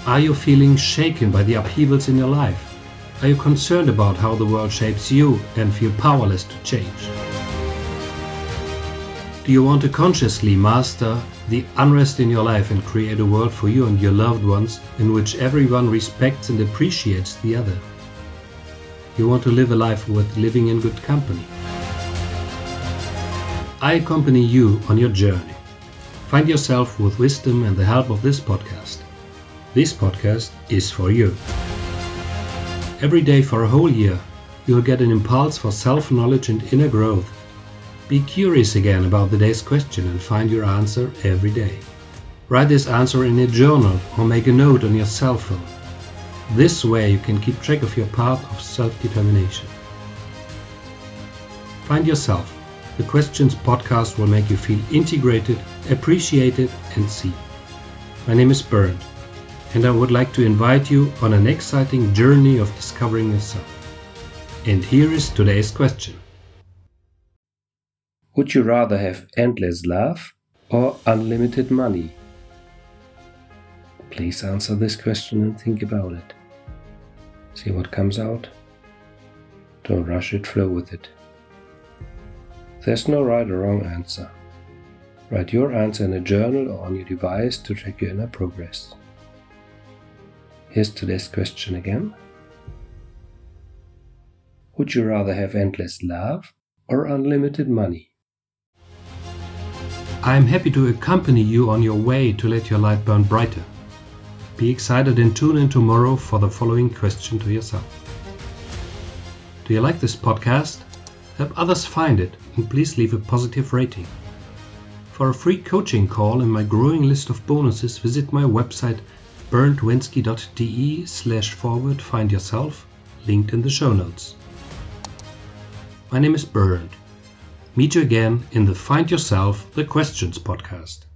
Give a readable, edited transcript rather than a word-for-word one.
Are you feeling shaken by the upheavals in your life? Are you concerned about how the world shapes you and feel powerless to change? Do you want to consciously master the unrest in your life and create a world for you and your loved ones in which everyone respects and appreciates the other? You want to live a life worth living in good company. I accompany you on your journey. Find yourself with wisdom and the help of this podcast. This podcast is for you. Every day for a whole year, you'll get an impulse for self-knowledge and inner growth. Be curious again about the day's question and find your answer every day. Write this answer in a journal or make a note on your cell phone. This way you can keep track of your path of self-determination. Find yourself. The Questions podcast will make you feel integrated, appreciated and seen. My name is Bernd, and I would like to invite you on an exciting journey of discovering yourself. And here is today's question. Would you rather have endless love or unlimited money? Please answer this question and think about it. See what comes out. Don't rush it, flow with it. There's no right or wrong answer. Write your answer in a journal or on your device to track your inner progress. Here's today's question again. Would you rather have endless love or unlimited money? I am happy to accompany you on your way to let your light burn brighter. Be excited and tune in tomorrow for the following question to yourself. Do you like this podcast? Help others find it and please leave a positive rating. For a free coaching call and my growing list of bonuses, visit my website berndwenski.de/forward-find-yourself, linked in the show notes. My name is Bernd. Meet you again in the Find Yourself, the Questions podcast.